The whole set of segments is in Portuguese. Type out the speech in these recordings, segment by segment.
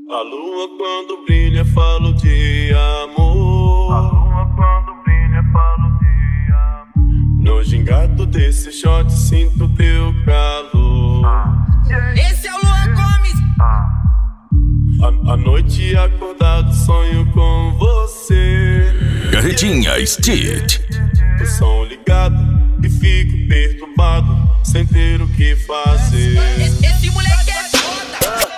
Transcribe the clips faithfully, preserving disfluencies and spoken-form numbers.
A lua quando brilha falo de amor. A lua quando brilha falo de amor. No gingado desse shot sinto teu calor. Esse é o Luan Gomes. A, a noite acordado sonho com você. Carretinha Stitch. O som ligado e fico perturbado sem ter o que fazer. Esse, esse moleque é foda.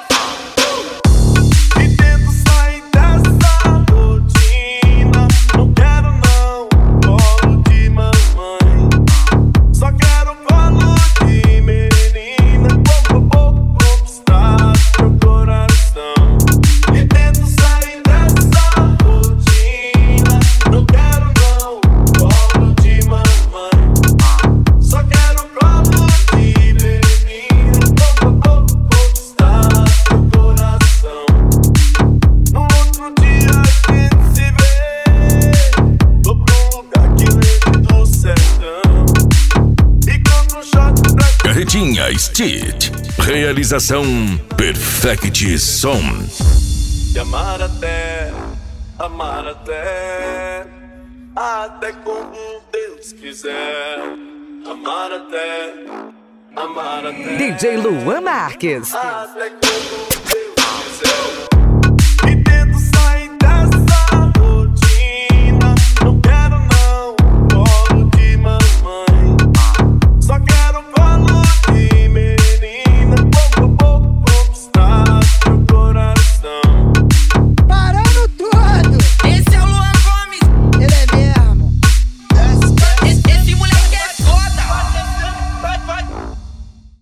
E tento sair dessa rotina. Não quero não colo de mamãe. Só quero colo de menina. Pouco a pouco conquistar meu coração. E tento sair dessa rotina. Não quero não colo de mamãe. Só quero colo de menina. Pouco a pouco conquistar meu coração. No outro dia a gente se vê. Vou pra um lugar que lembre do sertão. E compro um shot pra Carretinha Stitch. Realização Perfect Som. te amar até, amar até, até como Deus quiser. Amar até, amar até, D J Luan Marques. até como